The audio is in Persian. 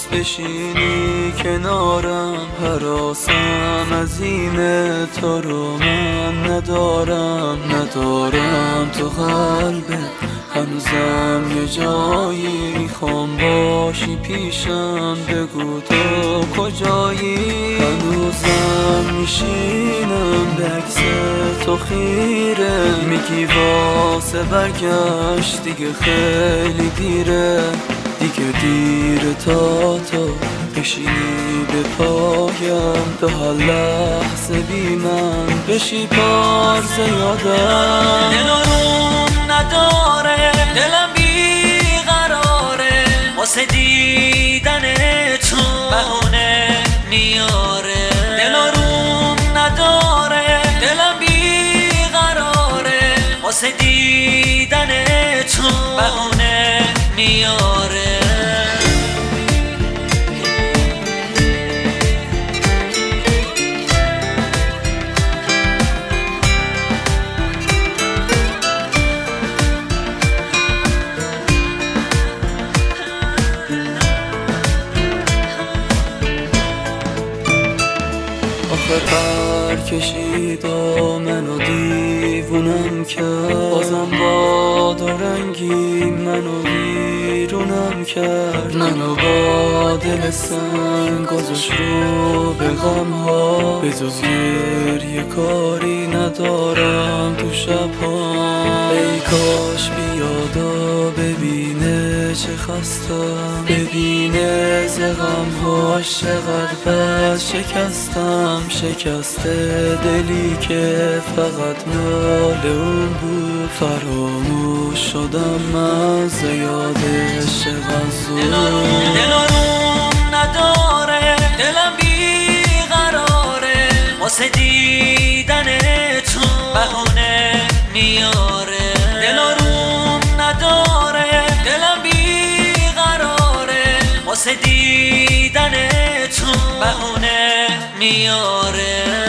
بشینی کنارم، هراسم از اینه تو رو من ندارم تو قلبت هنوزم یه جایی، میخوام باشی پیشم، بگو تو کجایی. هنوزم میشینم به عکس تو خیره، میگی واسه برگشت دیگه خیلی دیره، دیگه دیره تا تو بشینی به پایم، تا هر لحظه بی من بشی پارس یادم. دل روم نداره، دلم بیقراره، واسه دیدن تو بهونه میاره. دل روم نداره، دلم بیقراره، واسه دیدن تو بهونه میاره. آخه پر کشید و منو دیوونم کرد، بازم باد و رنگی منو بیرونم کرد، منو با دل سنگ گذاشت رو به غم ها، به جز گریه کاری ندارم تو شب‌ها. ای کاش بیاد و ببینه چه خستم، ببینه ز غم‌هاش چقدر بد شکستم، شکسته دلی که فقط مال اون بود، فراموش شدم از یادش چقدر زود. دل روم نداره، دلم بیقراره، واسه دیدن تو بهونه میاره. دل روم نداره، دلم بیقراره، واسه دیدن تو بهونه میاره.